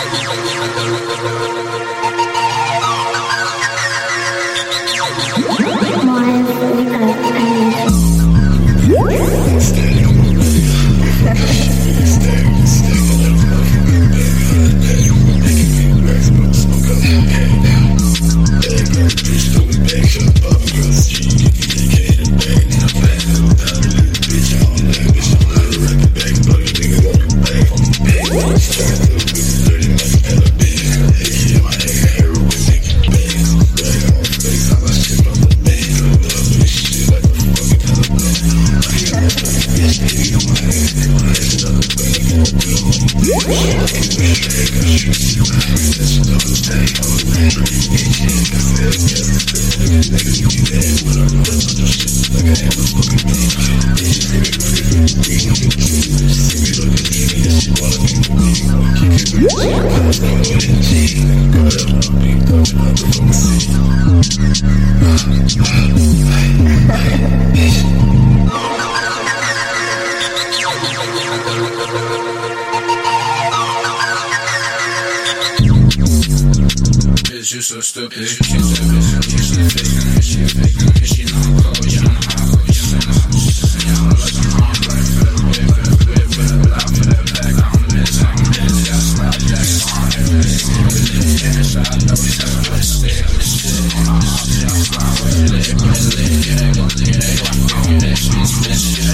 Bitch, you so stupid. You can't do this. You should fake it. She fake it. She know code. You know how code. You know how code. You know like I'm on black for the whip, for the whip, for the block, for the back. I'm miss. Yeah, slap that on everything. Yeah, shot. No, we have a mistake. On my heart, yeah, slap with it. Yeah, go to it. Yeah, go to it. Yeah, go to it. She's bitch. Yeah,